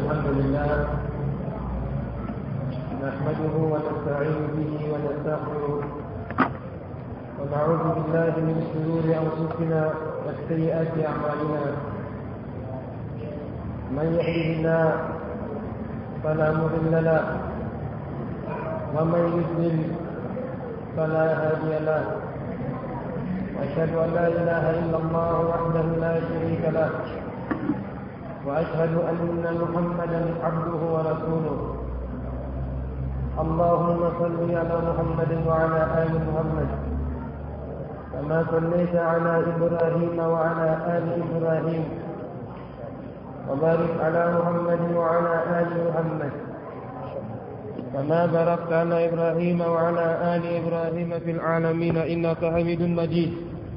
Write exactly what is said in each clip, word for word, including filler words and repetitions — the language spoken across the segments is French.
الحمد لله نحمده ونستعين به ونستغفره ونعوذ بالله من شرور أنفسنا وسيئات أعمالنا. من يهده الله فلا مضل له ومن يضلل فلا هادي له. وأشهد أن لا إله إلا الله وحده لا شريك له وأشهد أن محمدا عبده ورسوله. اللهم صل على محمد وعلى آل محمد كما صليت على إبراهيم وعلى آل إبراهيم وبارك على محمد وعلى آل محمد كما باركت على إبراهيم وعلى آل إبراهيم في العالمين إنك حميد مجيد.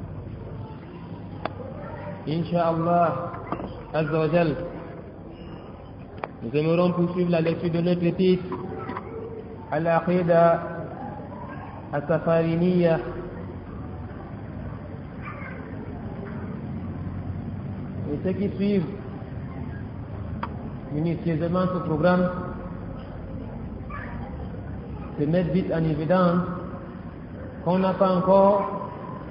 إن شاء الله عز وجل, nous aimerons poursuivre la lecture de notre titre Al-Aqida As-Safariniyya. Et ceux qui suivent minutieusement ce programme se mettent vite en évidence qu'on n'a pas encore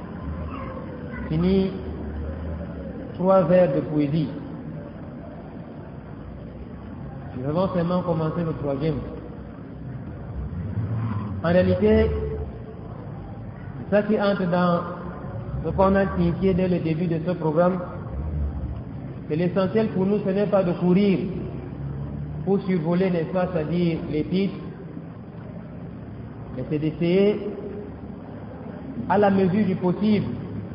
fini trois vers de poésie. Nous avons seulement commencé le troisième. En réalité, ça qui entre dans ce qu'on a signifié dès le début de ce programme, c'est l'essentiel pour nous, ce n'est pas de courir pour survoler, n'est-ce pas, c'est-à-dire les titres, mais c'est d'essayer, à la mesure du possible,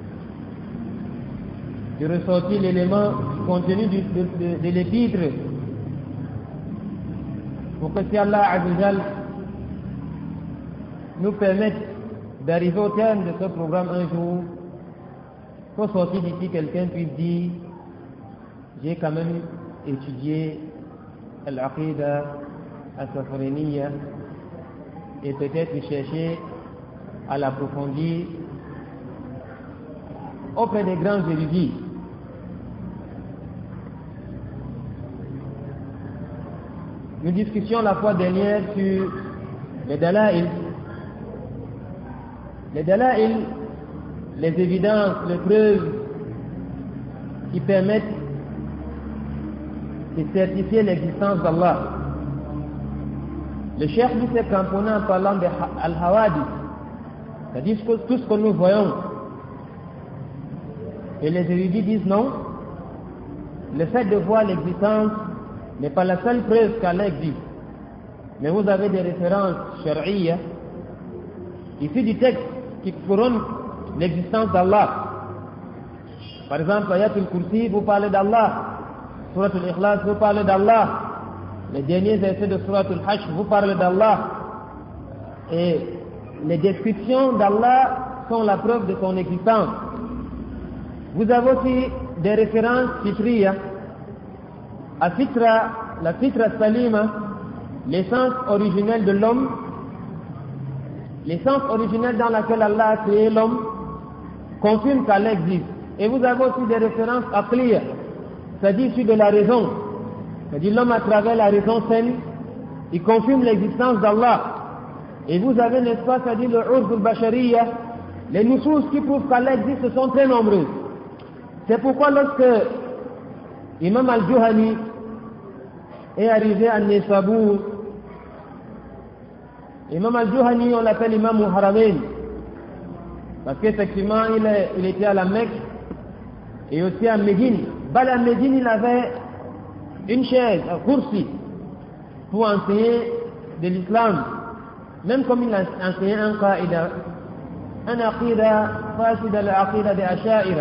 de ressortir l'élément du contenu de, de, de, de l'épître, pour que si Allah Azza wa Jal nous permette d'arriver au terme de ce programme un jour, pour sortir d'ici, quelqu'un puisse dire: j'ai quand même étudié Al-Aqida As-Safariniyya, et peut-être chercher à l'approfondir auprès des grands érudits. Nous discutions la fois dernière sur les Dala'il. Les Dala'il, les évidences, les preuves qui permettent de certifier l'existence d'Allah. Le cheikh dit s'est cramponné en parlant de Al-Hawadith, c'est-à-dire tout ce que nous voyons. Et les érudits disent non, le fait de voir l'existence n'est pas la seule preuve qu'Allah existe. Mais vous avez des références shar'iyya, ici du texte, qui couronne l'existence d'Allah. Par exemple, Ayatul Kursi, vous parlez d'Allah. Surat Al-Ikhlas, vous parlez d'Allah. Les derniers versets de Surat Al-Hashr, vous parlez d'Allah. Et les descriptions d'Allah sont la preuve de son existence. Vous avez aussi des références fitriya. À fitra, la fitra salima, l'essence originelle de l'homme, l'essence originelle dans laquelle Allah a créé l'homme, confirme qu'Allah existe. Et vous avez aussi des références aqliya, c'est-à-dire sur de la raison. C'est-à-dire l'homme à travers la raison saine, il confirme l'existence d'Allah. Et vous avez, n'est-ce pas, c'est-à-dire le urf al-bashariya, les nusus qui prouvent qu'Allah existe, ce sont très nombreux. C'est pourquoi lorsque Imam al-Juhani est arrivé à Nesabur, Imam al-Juhani, on l'appelle Imam al-Haramain, parce qu'effectivement il, est, il était à la Mecque et aussi à Médine. Bal à Médine, il avait une chaise, un kursi, pour enseigner de l'islam, même comme il a enseigné un qaïda, un aqida, fasida al-aqida de Asha'ira.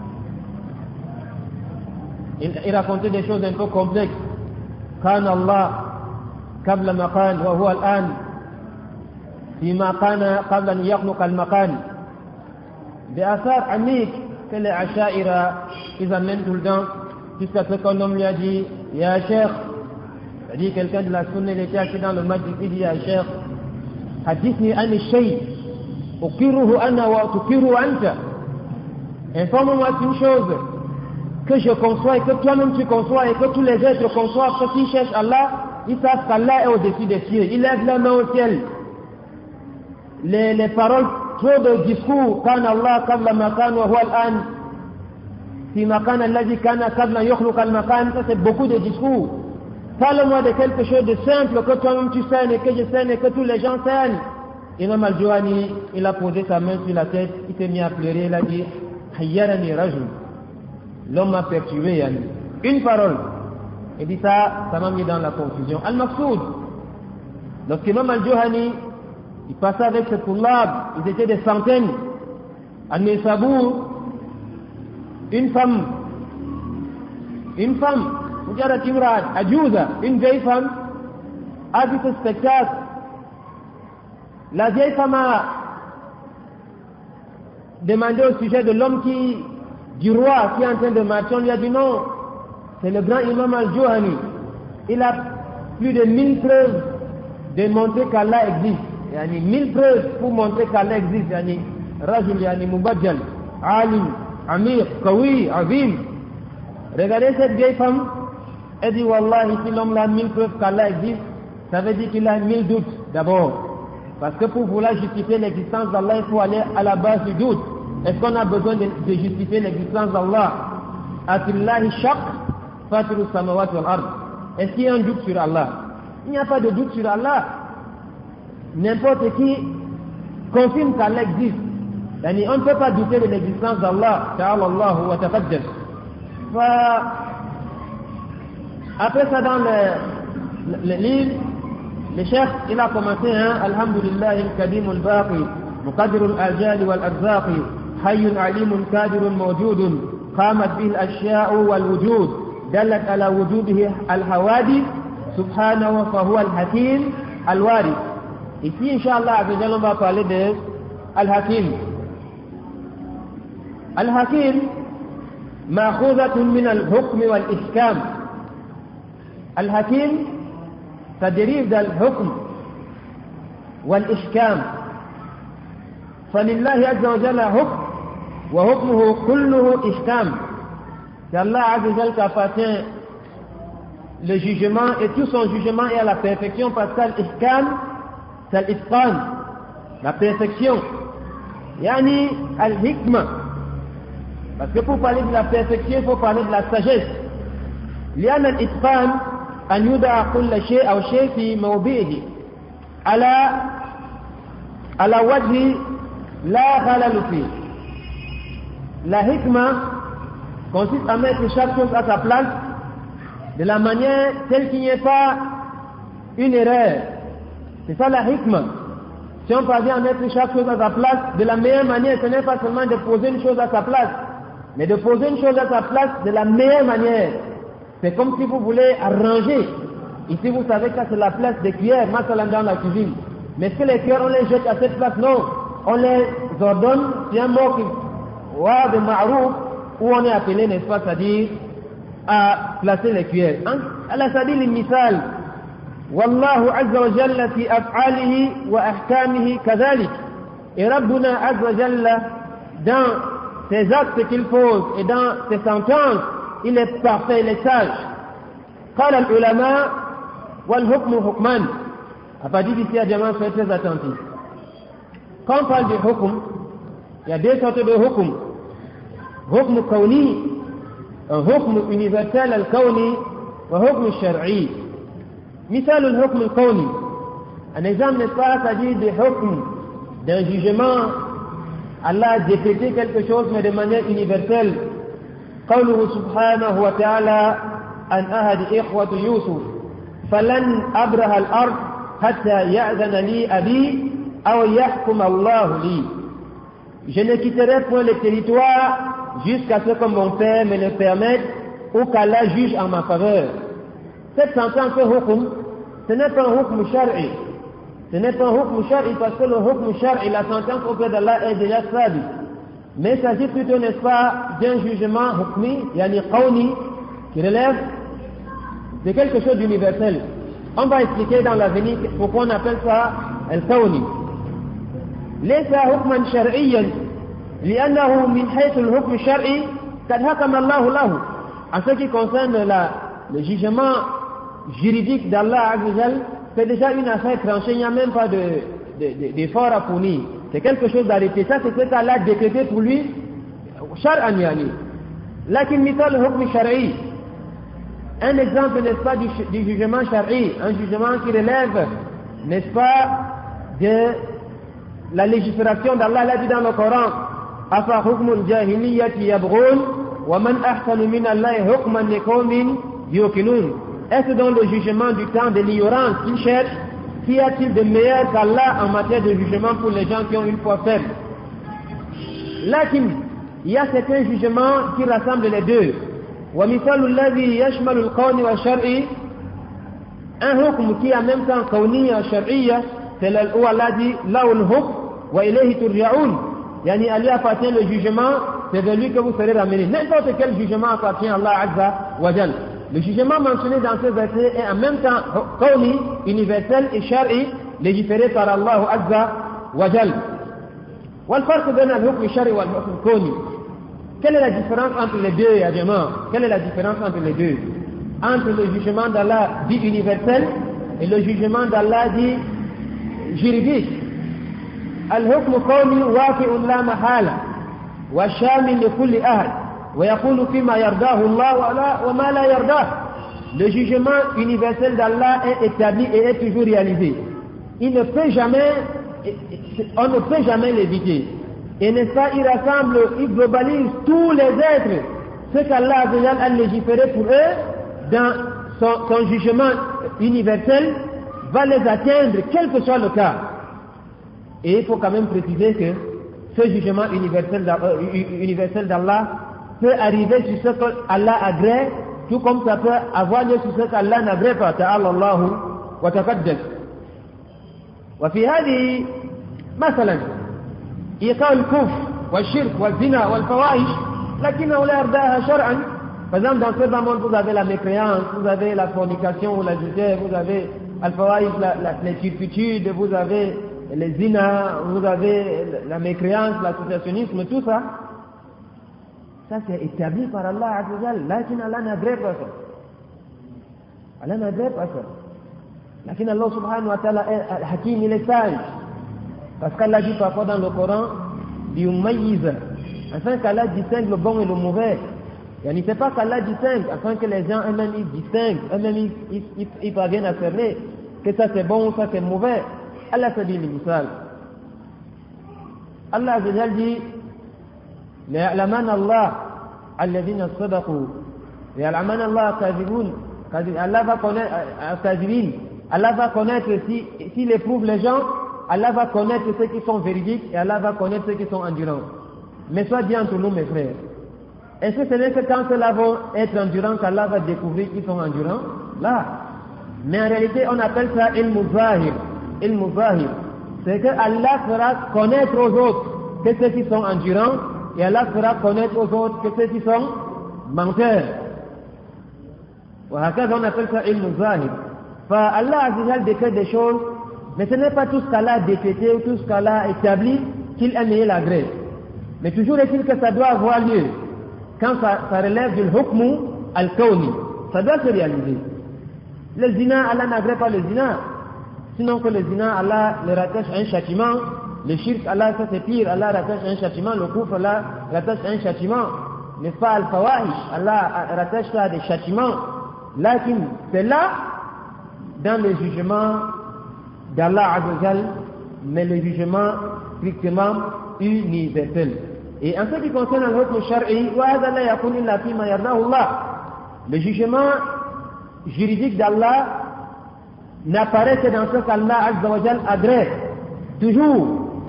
Il, il racontait des choses un peu complexes. كان الله قبل مكان وهو الآن فيما كان قبل أن يخلق المكان. بآثار عميق que les Asha'ira ils amènent tout le temps, jusqu'à ce qu'un homme lui a dit: Ya Cheikh, c'est-à-dire quelqu'un de la sunna, il était assis dans le masjid, il dit: Ya Cheikh, hadithni an shay ukiruhu ana wa tukiruhu anta, informe-moi une chose que je conçois et que toi-même tu conçois et que tous les êtres conçoivent, que s'ils cherchent Allah, ils savent qu'Allah est au-dessus des cieux. Ils lèvent la main au ciel. Les, les paroles, trop de discours, quand Allah, qabla makan wa huwa al-an, fi makan alladhi kana qabla yukhluq al-makan, ça c'est beaucoup de discours. Parle-moi de quelque chose de simple que toi-même tu saignes et que je saigne et que tous les gens saignent. Imam al-Juhani, il a posé sa main sur la tête, il s'est mis à pleurer, il a dit hayyarani rajul. L'homme m'a perturbé, yani. Une parole. Il dit ça, ça m'a mis dans la confusion. Al-Maqsoud, lorsqu'Imam al-Juhani, il passait avec ses toulab, ils étaient des centaines. Al-Nisabur, une femme, une femme, Mujarat Imrad, Adjouza, une vieille femme, a vu ce spectacle. La vieille femme a demandé au sujet de l'homme qui, du roi qui est en train de marcher, on lui a dit non, c'est le grand imam al-Juhani. Il a plus de mille preuves de montrer qu'Allah existe. Yani mille preuves pour montrer qu'Allah existe. Yani Rajul, yani Mubajjal, Alim, Amir, Kawi, Azim. Regardez cette vieille femme. Elle dit Wallahi, si l'homme a mille preuves qu'Allah existe, ça veut dire qu'il a mille doutes d'abord. Parce que pour vouloir justifier l'existence d'Allah, il faut aller à la base du doute. Est-ce qu'on a besoin de, de justifier l'existence d'Allah? Atillahi shaq, fatiru samawati wal ard. Est-ce qu'il y a un doute sur Allah? Il n'y a pas de doute sur Allah. N'importe qui confirme qu'Allah existe. Yani on ne peut pas douter de l'existence d'Allah. Ta'ala Allahu wa taqaddas. Après ça, dans le, le, le livre, le chef, il a commencé, hein, Alhamdulillah, al-Kadim al-Baqi, Muqaddir al-Ajali wal-Arzaqi, Hayyun alimun kadirun mawjudun, qamat bihi al-ashya'u wal-wujud, dallat ala wujudihi al-hawadi, subhanahu wa huwa al-Hakim al-Wari. Ici, Inch'Allah, on va parler de Al-Hakim. Al-Hakim, ma'khuzatun min al-hukm wal-ihkam. Al-Hakim, ça dérive de l'hukm wal-ihkam. فلله عز وجل حكم وحكمه كله إحكام. C'est Allah Azza wa Jalla qui appartient le jugement et tout son jugement est à la perfection parce que l'ihkam c'est l'itqan, la perfection. Yani al-hikma. Parce que pour parler de la perfection, il faut parler de la sagesse. لأن الإتقان أن يدع كل شيء أو شيء في موضعه على على وجه لا خلل فيه. La hikma consiste à mettre chaque chose à sa place de la manière telle qu'il n'y ait pas une erreur. C'est ça la hikma. Si on parvient à mettre chaque chose à sa place de la meilleure manière, ce n'est pas seulement de poser une chose à sa place, mais de poser une chose à sa place de la meilleure manière. C'est comme si vous voulez arranger. Ici, vous savez que c'est la place des cuillères, masalan dans la cuisine. Mais est-ce que les cuillères, on les jette à cette place? Non. On les ordonne, c'est un mot qui wa de ma'rouf, où on est appelé, n'est-ce pas, c'est-à-dire à placer les cuillères. Allah sabili misal. Wallahu azza wa jalla fi af'alihi wa ahkamihi kadhalik. Et Rabbuna azza wa jalla, dans ses actes qu'il pose et dans ses sentences, il est parfait, il est sage. قال العلماء والحكم حكمان. À partir d'ici, à diamant, soyez très attentifs. Quand on parle de hukm, il y a deux sortes de hukm. Hukm kawni, un hukm universel al-kawni, et un hukm shar'i. Misal al-hukm al-kawni. Un exemple, n'est-ce pas, c'est-à-dire de hukm, d'un jugement. Allah a décrété quelque chose, mais de manière universelle. قوله سبحانه وتعالى عن أحد إخوة يوسف فلن أبرح الأرض حتى يأذن لي أبي أو يحكم الله لي. Je ne quitterai point le territoire jusqu'à ce que mon père me le permette ou qu'Allah juge en ma faveur. Cette sentence hukm, ce n'est pas un hukm shar'i. Ce n'est pas un hukm shar'i parce que le hukm shar'i, la sentence auprès d'Allah est déjà sabi. Mais il s'agit plutôt, n'est-ce pas, d'un jugement hukmi, yani qawni, qui relève de quelque chose d'universel. On va expliquer dans l'avenir pourquoi on appelle ça al-qawni. ليس حكما شرعيا لأنه من حيث الحكم الشرعي قد حكم الله له. En ce qui concerne la, le jugement juridique d'Allah Azzawajal, c'est déjà une affaire tranchée, il n'y a même pas d'effort de, de, à fournir. C'est quelque chose d'arrêté. Ça, c'est ce qu'Allah a décrété pour lui, shar'an yani. Lakin mithal hukm shar'i. Un exemple, n'est-ce pas, du, du jugement shar'i, un jugement qui relève, n'est-ce pas, de la légifération d'Allah. Il a dit dans le Coran, afa hukmul jahiliyyati yabghun wa man ahsanu min Allahi hukman liqawmin yuqinun. Est-ce dans le jugement du temps de l'ignorance qu'il cherche? Qu'y a-t-il de meilleur qu'Allah en matière de jugement pour les gens qui ont une foi faible? Lakin, il y a certains jugements qui rassemblent les deux. ومثال الذي يشمل القول والشرع un hukm qui a même temps kawniyya shar'iyya, c'est où Allah dit lawul hukm wa ilayhi turja'un, yani à lui appartient le jugement, c'est de lui que vous serez ramenés. N'importe quel jugement appartient à Allah Azza wa Jal. Le jugement mentionné dans ce verset est en même temps kawni, universel, et shar'i, légiféré par Allah Azza wa Jal. Wal farq bayna al-hukm shar'i wal hukm kawni. Quelle est la différence entre les deux, ya jama? Quelle est la différence entre les deux? Entre le jugement d'Allah dit universel et le jugement d'Allah dit juridique. Al-hukm qawmi waqi'un la mahala wa shamil li kulli ahad wa yaqulu fima yardahu Allah wa ma la yardah. Le jugement universel d'Allah est établi et est toujours réalisé. Il ne peut jamais, on ne peut jamais l'éviter. Et n'est-ce pas, il rassemble, il globalise tous les êtres, ce qu'Allah a légiféré pour eux, dans son, son jugement universel, va les atteindre, quel que soit le cas. Et il faut quand même préciser que ce jugement universel d'Allah peut arriver sur ce qu'Allah agrée, tout comme ça peut avoir lieu sur ce qu'Allah n'agrée pas. Ta'ala Allahu wa taqaddas. Wa fi hadi, masalan, إيقاع الكفر والشرك والزنا والفواحش لكنه لا يرضاها شرعا. Par exemple, dans ce monde, vous avez la mécréance, vous avez la fornication ou la l'adultère, vous avez al-fawahish, la, la, les turpitudes, vous avez les zina, vous avez la mécréance, l'associationnisme, tout ça. Ça, c'est établi par Allah Azzawajal. Lakin Allah n'agrée pas ça. Allah n'agrée pas ça. Lakin Allah subhanahu wa ta'ala est hakim, il est sage. Parce qu'Allah dit parfois dans le Coran, biumayyiza, afin qu'Allah distingue le bon et le mauvais. Et ne fait pas qu'Allah distingue, afin que les gens eux-mêmes ils distinguent, eux-mêmes ils, ils, ils, ils parviennent à cerner que ça c'est bon ou ça c'est mauvais. Allah se dit l'immisal. Allah a dit, ليعلمن الله الذين صدقوا ليعلمن الله كاذبون. Allah va connaître, Allah va connaître si, s'il éprouve les gens, Allah va connaître ceux qui sont véridiques et Allah va connaître ceux qui sont endurants. Mais soit dit entre nous, mes frères, est-ce que ce n'est que quand ceux-là vont être endurants qu'Allah va découvrir qu'ils sont endurants? Là. Mais en réalité, on appelle ça ilmu zahir. Ilmu zahir. C'est que Allah fera connaître aux autres que ceux qui sont endurants et Allah fera connaître aux autres que ceux qui sont menteurs. On appelle ça ilmu zahir. Allah a décrété des choses. Mais ce n'est pas tout ce qu'Allah a décrété ou tout ce qu'Allah a établi qu'il a mis la grève. Mais toujours est-il que ça doit avoir lieu. Quand ça, ça relève du hukmu al-kawni, ça doit se réaliser. Le zina, Allah n'agrée pas le zina. Sinon que le zina, Allah le rattache à un châtiment. Le shirk, Allah, ça c'est pire, Allah rattache à un châtiment. Le kufr, Allah rattache à un châtiment. N'est-ce pas, al-fawahish, Allah rattache ça à des châtiments. Lakin, c'est là, dans le jugement d'Allah Azzawajal, mais le jugement strictement universel. Et en ce qui concerne le hukm shar'i, le jugement juridique d'Allah n'apparaît que dans ce qu'Allah Azzawajal agrée. Toujours.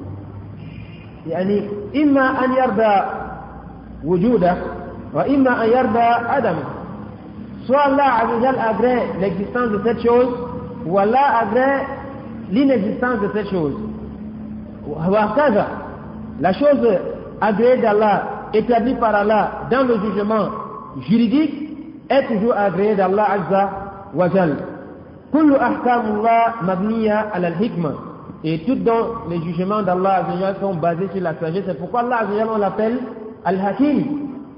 يعني إما أن يرضى وجوده وإما أن يرضى عدمه. Soit Allah Azzawajal agrée l'existence de cette chose, ou Allah agrée l'inexistence de cette chose. La chose agréée d'Allah, établie par Allah dans le jugement juridique, est toujours agréée d'Allah Azza wa Jal. Kullu ahkamullah mabniya ala al-hikma. Et tout dans les jugements d'Allah Azza wa Jal sont basés sur la sagesse. C'est pourquoi Allah Azza wa Jal on l'appelle Al-Hakim.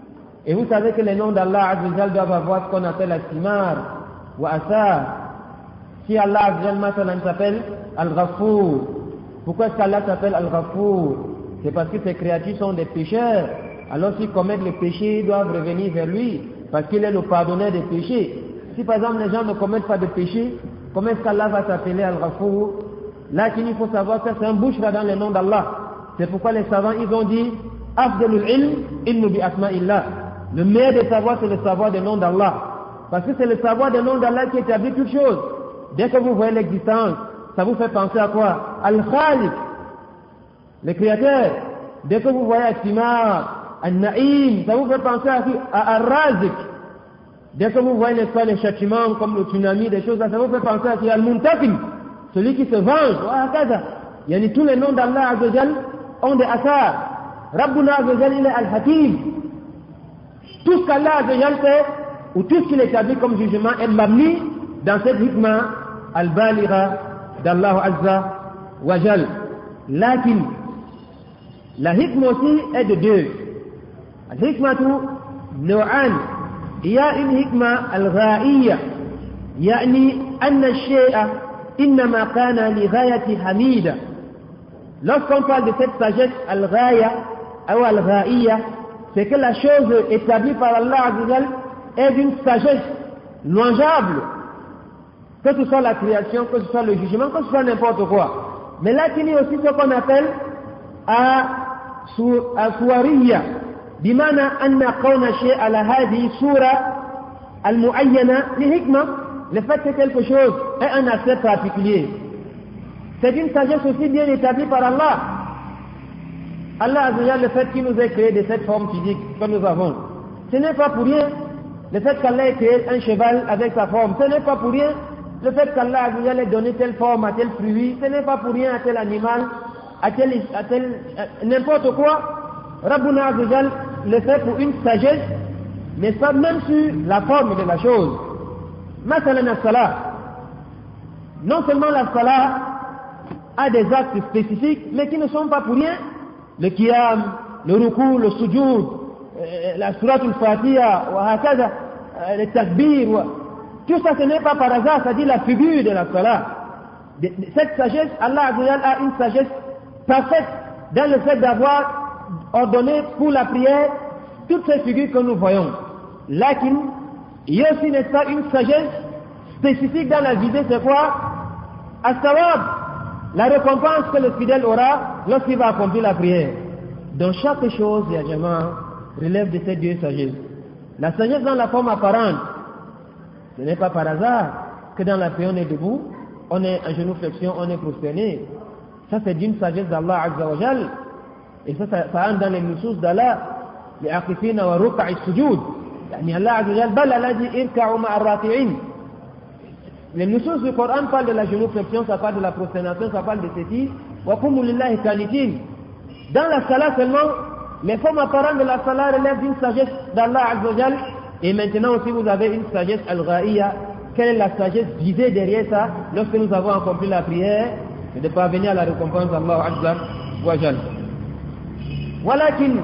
Et vous savez que les noms d'Allah Azzawajal doivent avoir ce qu'on appelle Al-Simar ou Asar. Si Allah Azzawajal s'appelle Al-Ghafour, pourquoi est-ce qu'Allah s'appelle Al-Ghafour? C'est parce que ces créatures sont des pécheurs. Alors s'ils commettent le péché, ils doivent revenir vers lui, parce qu'il est le pardonneur des péchés. Si par exemple les gens ne commettent pas de péché, comment est-ce qu'Allah va s'appeler Al-Ghafour? Là qu'il faut savoir que c'est un bouche dans les noms d'Allah. C'est pourquoi les savants ils ont dit Afdalul ilm ilmu bi asma'illah. Le meilleur des savoirs c'est le savoir des noms d'Allah. Parce que c'est le savoir des noms d'Allah qui établit toute chose. Dès que vous voyez l'existence, ça vous fait penser à quoi? Al-Khaliq, le créateur. Dès que vous voyez Al-Simar, Al-Na'im, ça vous fait penser à, à Al-Razik. Dès que vous voyez n'est-ce pas, les châtiments comme le tsunami, des choses là, ça vous fait penser à Al-Muntaqim, celui qui se venge. Il y a tous les noms d'Allah Azzawajal ont des asars. Rabbuna Azzawajal il est Al-Hakim. Tout ce qu'Allah Azzawajal fait, ou tout ce qu'il établit comme jugement est mabni dans cette hikmah al-baligha d'Allah Azza wa Jal. Lakin, la hikmah aussi est de deux. الحكمة نوعان. Il y a une hikmah al-gha'iyya, يعني أن الشيء إنما كان لغاية حميدة. Lorsqu'on parle de cette sagesse al-ghaya ou al-gha'iyya, c'est que la chose établie par Allah Azzawajal est d'une sagesse louangeable, que ce soit la création, que ce soit le jugement, que ce soit n'importe quoi. Mais là il y a aussi ce qu'on appelle à-suwariyya. بمعنى أن كون الشيء على هذه الصورة المعينة لحكمة. Le fait que quelque chose ait un aspect particulier, c'est une sagesse aussi bien établie par Allah. Allah Azzawajal, le fait qu'il nous ait créé de cette forme physique que nous avons, ce n'est pas pour rien. Le fait qu'Allah ait créé un cheval avec sa forme, ce n'est pas pour rien. Le fait qu'Allah Azzawajal ait donné telle forme à tel fruit, ce n'est pas pour rien à tel animal, à tel, à tel n'importe quoi. Rabbuna Azzawajal le fait pour une sagesse, mais pas même sur la forme de la chose. Masalan as-salah. Non seulement la salah a des actes spécifiques, mais qui ne sont pas pour rien. Le qiyam, le ruku, le sujoud, la surat al-fatiha, le takbir, tout ça ce n'est pas par hasard, ça dit la figure de la salah. Cette sagesse, Allah Azzawajal a une sagesse parfaite dans le fait d'avoir ordonné pour la prière toutes ces figures que nous voyons. Lakin, il y a aussi, n'est-ce pas, une sagesse spécifique dans la visée, c'est quoi? As-sawab, la récompense que le fidèle aura lorsqu'il va accomplir la prière. Donc chaque chose, ya jama, relève de ces deux sagesses. La sagesse dans la forme apparente, ce n'est pas par hasard que dans la prière on est debout, on est en genou flexion, on est prosterné. Ça c'est d'une sagesse d'Allah Azza wa Jal. Et ça, ça, ça entre dans les nusus d'Allah, les aqifina wa ruka'i sujud. Yani Allah Azza wa Jal, bal Allah dit irka'u ma'ar raki'in. Les nusus du Coran parlent de la genuflexion, ça parle de la prosternation, ça parle de ceci. Wa qumu lillahi qanitin. Dans la salat seulement, les formes apparentes de la salat relèvent d'une sagesse d'Allah Azza wa Jal. Et maintenant aussi vous avez une sagesse al-gha'iyya. Quelle est la sagesse visée derrière ça lorsque nous avons accompli la prière? C'est de parvenir à la récompense d'Allah Azza wa Jal. ولكن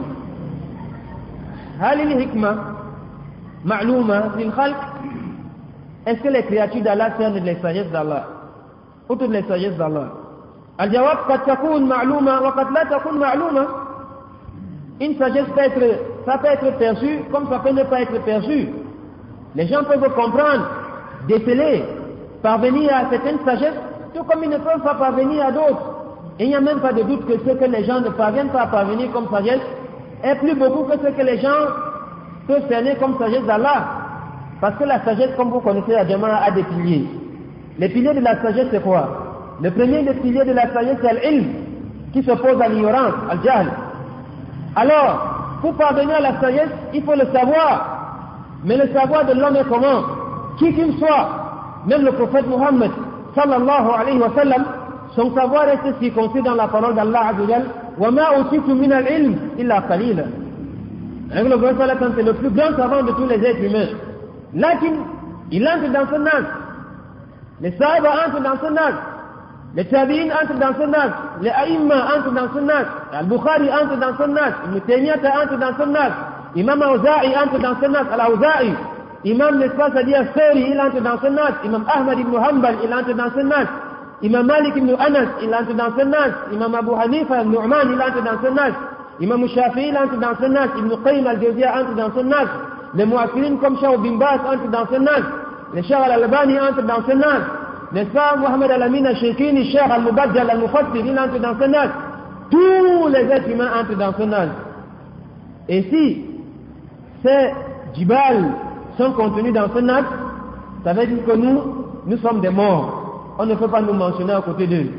هل الحكمة معلومة للخلق؟ Est-ce que les créatures d'Allah cernent les sagesses d'Allah ou toutes les sagesses d'Allah? الجواب قد تكون معلومة وقد لا تكون معلومة. Une sagesse peut être, ça peut être perçu comme ça peut ne pas être perçu. Les gens peuvent comprendre, déceler, parvenir à certaines sagesses, tout comme ils ne peuvent pas parvenir à d'autres. Et il n'y a même pas de doute que ce que les gens ne parviennent pas à parvenir comme sagesse est plus beaucoup que ce que les gens peuvent cerner comme sagesse d'Allah. Parce que la sagesse, comme vous connaissez, la Jama'a a des piliers. Les piliers de la sagesse, c'est quoi? Le premier des piliers de la sagesse, c'est l'ilm, qui s'oppose à l'ignorance, al-jahl. Alors, pour parvenir à la sagesse, il faut le savoir. Mais le savoir de l'homme est comment? Qui qu'il soit, même le prophète Muhammad, sallallahu alayhi wa sallam, son savoir reste circoncis dans la parole d'Allah Azza wa Jal. Wa ma utitu min al-ilm illa qalila. Avec le prophète, c'est le plus grand savant de tous les êtres humains. Lakin, il entre dans ce nas. Les sahaba entrent dans ce nas. Les tabi'in entrent dans ce nas. Les aïmma entrent dans ce nas. Al-Bukhari entre dans ce nas. Le Taymiyata entre dans ce nas. Imam Auza'i entre dans ce nas, Al-Auza'i. Imam, n'est-ce pas, c'est-à-dire Seri, il entre dans ce nas. Imam Ahmad ibn Hanbal, il entre dans ce nas. Imam Malik ibn Anas, il entre dans ce nas. Imam Abu Hanifa, Nu'man, il entre dans ce nas. Imam Shafi'i, il entre dans ce nas. Ibn Qayyim al-Jawziyya entre dans ce nas. Les Mu'assirines comme Cheikh Bin Baz entrent dans ce nas. Les Cheikh al-Albani entrent dans ce nas. N'est-ce pas, Mohamed Al-Amin al-Sheikhini, Cheikh al-Mubajjal al-Mufassir, il entre dans ce nas. Tous les êtres humains entrent dans ce nas. Et si ces djibal sont contenus dans ce nas, ça veut dire que nous, nous sommes des morts. On ne peut pas nous mentionner à côté d'eux.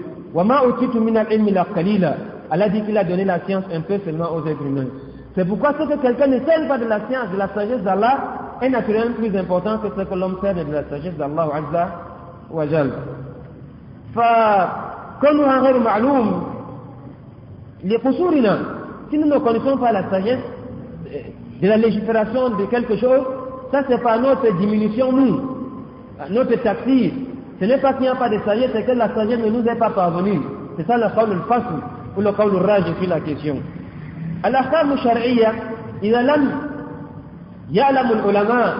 Allah dit qu'il a donné la science un peu seulement aux êtres humains. C'est pourquoi ce que quelqu'un ne sait pas de la science, de la sagesse d'Allah, est naturellement plus important que ce que l'homme sait de la sagesse d'Allah Azza wa Jal. فكونها غير معلوم لقصورنا, si nous ne connaissons pas la sagesse de la légifération de quelque chose, ça c'est pas notre diminution, nous, notre taxir. Ce n'est pas qu'il n'y a pas de sagesse, c'est que la sagesse ne nous est pas parvenue. C'est ça le qawl al-fasl ou le qawl al-raj sur la question. الأحكام الشرعية إذا لم يعلم العلماء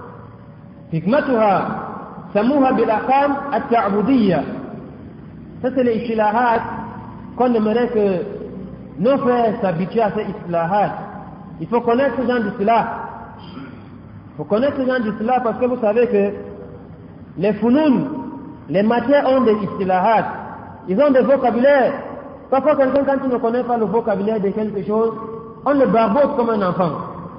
حكمتها سموها بالأحكام التعبدية. Ça c'est les istilahat qu'on aimerait que nos frères s'habituent à ces istilahat. Il faut connaître ce genre d'istilah. Il faut connaître ce genre d'istilah parce que vous savez que les funun, les matières ont des istilahat. Ils ont des vocabulaires. Parfois, quelqu'un, quand il ne connaît pas le vocabulaire de quelque chose, on le barbote comme un enfant.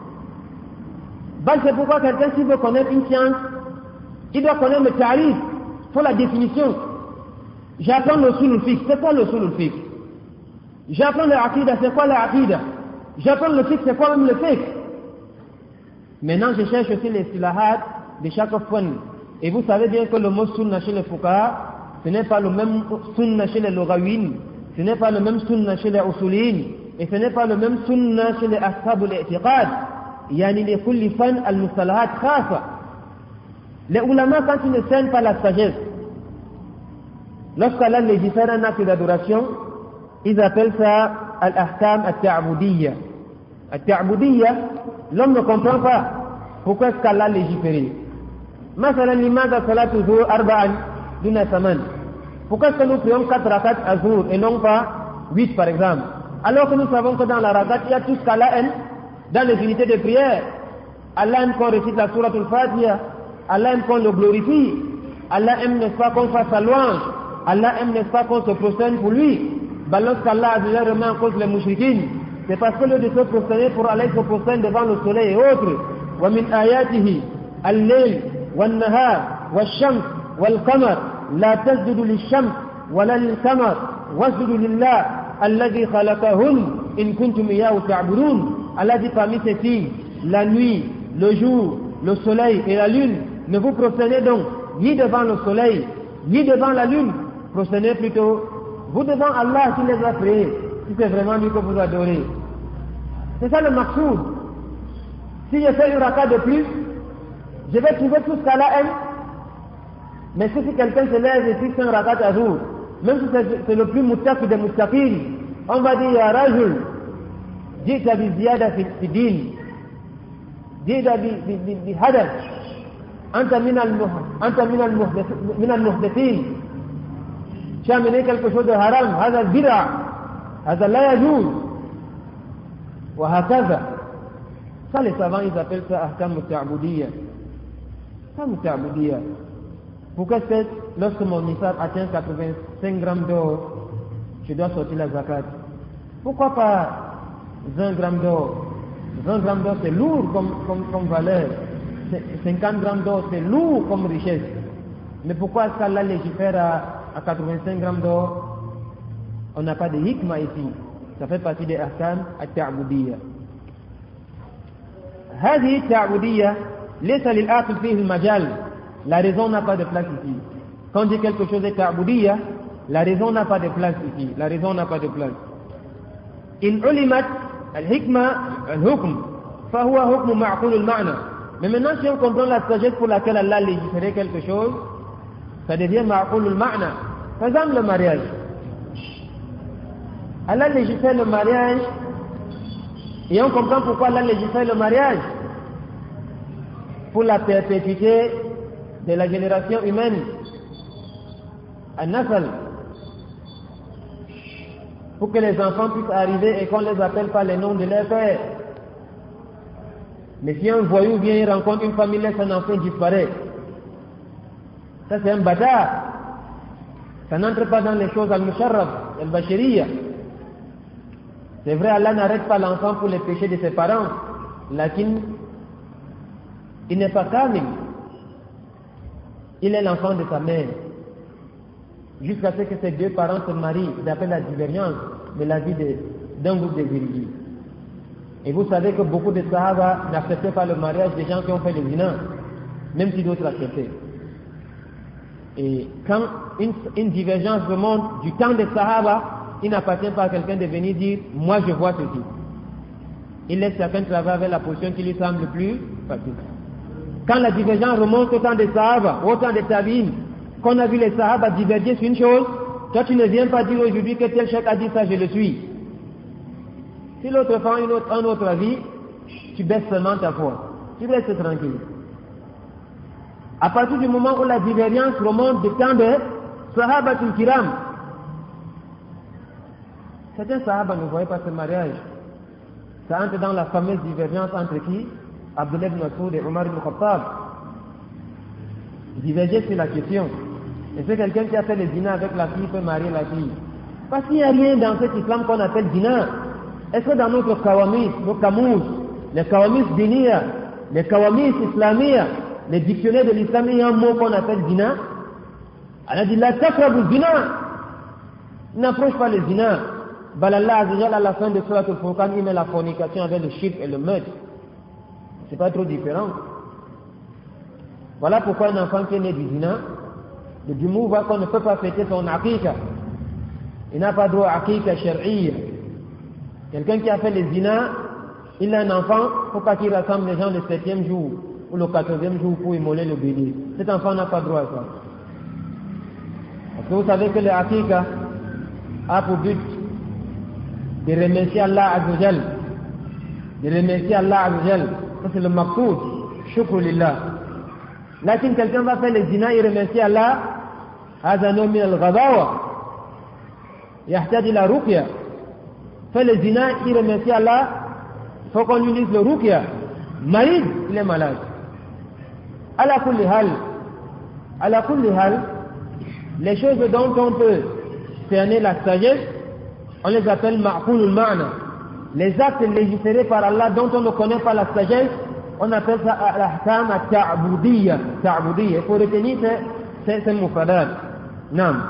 C'est pourquoi quelqu'un, s'il veut connaître une science, il doit connaître le tarif, il faut la définition. J'apprends le sulul fiqh, c'est quoi le sulul fiqh? J'apprends le aqida, c'est quoi le aqida? J'apprends le fiqh, c'est quoi même le fiqh? Maintenant, je cherche aussi les silahat de chaque fun. Et vous savez bien que le mot sunna chez les fuqaha, ce n'est pas le même sunna chez les lugawin. Ce n'est pas le même sunna chez les usulin, et ce n'est pas le même sunna chez les ashab al-i'tiqad. Yani les kulli fan al-mustalahat khafa. Les ulama, quand ils ne cèdent pas la sagesse, lorsqu'Allah légifère un acte d'adoration, ils appellent ça al-ahkam al-ta'budiyya. Al-ta'budiyya, l'homme ne comprend pas pourquoi est-ce qu'Allah légifère. Masalan, limadha salatu zuhr arba'an duna saman. Pourquoi est-ce que nous prions quatre rakats à jour et non pas huit par exemple? Alors que nous savons que dans la rakat, il y a tout ce qu'Allah aime dans les unités de prière. Allah aime qu'on récite la sourate al-Fatiha. Allah aime qu'on le glorifie. Allah aime, n'est-ce pas, qu'on fasse sa louange. Allah aime, n'est-ce pas, qu'on se prosterne pour lui. Ben, lorsqu'Allah a déjà remis en cause les mouchriquines, c'est parce que le de se prosterner pour aller se prosterner devant le soleil et autres. وَمِنْ آيَاتِهِ اللَّيْلِ وَالنَّهَارِ وَالشَّمْسِ وَالْقَمَرِ لا تسجدوا للشمس ولا للقمر واسجدوا لله الذي خلقهن إن كنتم إياه تعبدون. Allah dit parmi ces signes, la nuit, le jour, le soleil et la lune, ne vous prosternez donc ni devant le soleil, ni devant la lune, prosternez plutôt vous devant Allah qui les a créés, si c'est vraiment lui que vous adorez. C'est ça le maqsoud. Si je fais une rakat de plus, je vais trouver tout ce qu'Allah aime. Mais si quelqu'un se lève et fixe un rakat à jour, même si c'est le plus muttaqi des muttaqin, on va dire, ya rajul, jita bi ziyada fi din, jita bi hadath, anta min al-muhdathin, tu as amené quelque chose de haram, hada bid'a, hada la yajouz, wa hakaza. Ça les savants ils appellent ça ahkam ta'budiyya. Ahkam ta'budiyya. Pourquoi est-ce que lorsque mon nisab atteint quatre-vingt-cinq grammes d'or, je dois sortir la zakat? Pourquoi pas vingt grammes d'or? vingt grammes d'or c'est lourd comme, comme, comme valeur. cinquante grammes d'or c'est lourd comme richesse. Mais pourquoi est-ce qu'Allah légifère à, à quatre-vingt-cinq grammes d'or? On n'a pas de hikmah ici. Ça fait partie des ahkam at-ta'budiyya. هذه التعبدية ليس للعاقل فيه المجال. La raison n'a pas de place ici. Quand on dit quelque chose est ta'budiyya, la raison n'a pas de place ici. La raison n'a pas de place. In ulimat al-hikma al-hukm, fahuwa hukm ma'qul al-ma'na. Mais maintenant, si on comprend la sagesse pour laquelle Allah a légiféré quelque chose, ça devient ma'qul al-ma'na. Par exemple, le mariage. Allah légifère le mariage Et on comprend pourquoi Allah légifère le mariage. Pour la perpétuité de la génération humaine. An-Nasl. Pour que les enfants puissent arriver et qu'on ne les appelle pas les noms de leur père. Mais si un voyou vient et rencontre une famille, laisse un enfant disparaît. Ça c'est un bâtard. Ça n'entre pas dans les choses al-musharraf, al-bashiriya. C'est vrai, Allah n'arrête pas l'enfant pour les péchés de ses parents. Lakin, il n'est pas kamil. Il est l'enfant de sa mère. Jusqu'à ce que ses deux parents se marient, d'après la divergence de la vie d'un groupe de érudits. Et vous savez que beaucoup de Sahaba n'acceptaient pas le mariage des gens qui ont fait le zina, même si d'autres acceptaient. Et quand une, une divergence remonte du temps des Sahaba, il n'appartient pas à quelqu'un de venir dire « moi je vois ceci ». Il laisse chacun travailler avec la position qui lui semble le plus facile. Quand la divergence remonte au temps des Sahaba, au temps des Tabi'in, qu'on a vu les Sahaba diverger sur une chose, toi tu ne viens pas dire aujourd'hui que tel cheikh a dit ça, je le suis. Si l'autre fait une autre, un autre avis, tu baisses seulement ta foi. Tu restes tranquille. À partir du moment où la divergence remonte du temps de Sahabatul Kiram, certains Sahaba ne voyaient pas ce mariage. Ça entre dans la fameuse divergence entre qui? Abdullah ibn Mas'ud et Omar ibn Khattab. Ils divergeaient sur la question. Et c'est quelqu'un qui a fait le zina avec la fille peut marier la fille. Parce qu'il n'y a rien dans cet islam qu'on appelle zina. Est-ce que dans notre kawamis, nos kamous, les kawamis diniya, les kawamis islamiya, les dictionnaires de l'islam, il y a un mot qu'on appelle zina? Elle a dit la takrabu zina. N'approche pas le zina. Balallah Azzawajal à la fin de Surat al-Furqan, il met la fornication avec le shirk et le meurtre. C'est pas trop différent. Voilà pourquoi un enfant qui est né du zina, le Jumhur voit qu'on ne peut pas fêter son aqiqa. Il n'a pas droit à aqiqa shar'iyya. Quelqu'un qui a fait le zina, il a un enfant, il ne faut pas qu'il rassemble les gens le septième jour ou le quatorzième jour pour immoler le bébé. Cet enfant n'a pas droit à ça. Parce que vous savez que le aqiqa a pour but de remercier Allah Azzawajal, de remercier Allah Azzawajal. Ça c'est le maqsoud, shukru lillah. Là, si quelqu'un va faire le zina, il remercie Allah, هذا نوع من الغباوة يحتاج إلى رقية. Fait le zina, il remercie Allah, il faut qu'on lui dise le ruqya. Malade, il est malade. Ala kulli hal, ala kulli hal, les choses dont on peut cerner la sagesse, on les appelle ma'qulul ma'na. Les actes légiférés par Allah dont on ne connaît pas la sagesse, on appelle ça al-ahkam at-ta'budiyya. Ta'budiyya. Il faut retenir ces, ces mufradat. Nam.